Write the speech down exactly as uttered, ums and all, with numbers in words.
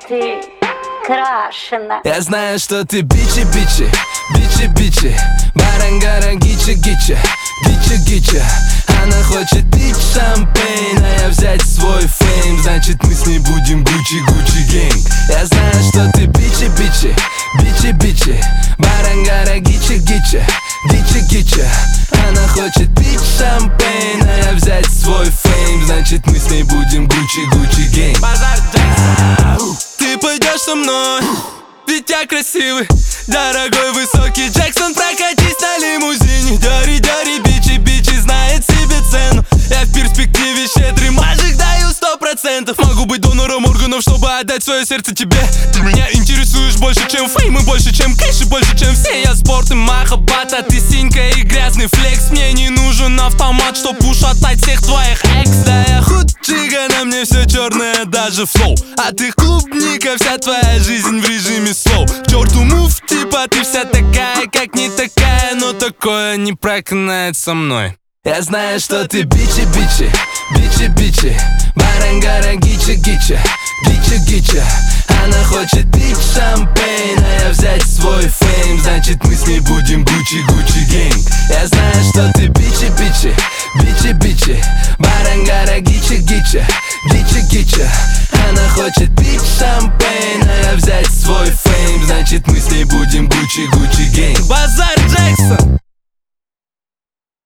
ты крашена. Я знаю, что ты бичи-бичи, бичи-бичи, барангара гича-гича, гича-гича. Она хочет пить шампейн, а я взять свой фейм. Значит, мы с ней будем Гуччи-Гуччи гэнг. Я знаю, что ты бичи-бичи, бичи-бичи, барангара гича-гича, гича-гича. Она хочет пить шампейн, а я взять свой фейм. Значит, мы с ней будем Гуччи-Гуччи гэнг. Ты пойдешь со мной, ведь я красивый, дорогой, высокий Джексон. Прокатись на лимузине, дяри-дяри, бичи-бичи, знает себе цену. Я в перспективе щедрый мажик, даю сто процентов. Могу быть донором органов, чтобы отдать свое сердце тебе. Ты меня интересуешь больше, чем фейм, и больше, чем кэш, и больше, чем все. Я спорт и махабат, а ты синька и грязный флекс. Мне не нужен автомат, чтоб ушатать всех твоих экс. Да я худ чига, на мне все черное, даже флоу. А ты клубника, вся твоя жизнь в режиме слоу. К черту мув, типа ты вся такая, как не такая, но такое не проканает со мной. Я знаю, что ты бичи-бичи, бичи-бичи, барангара гича-гича, гича-гича. Она хочет пить шампейн, а я взять свой фейм. Значит, мы с ней будем Гуччи-Гуччи гэнг. Я знаю, что ты бичи-бичи, бичи-бичи, барангара гича-гича, гича-гича. Она хочет пить шампейн, а я взять свой фейм. Значит, мы с ней будем Гуччи-Гуччи гэнг. Базар Джексон.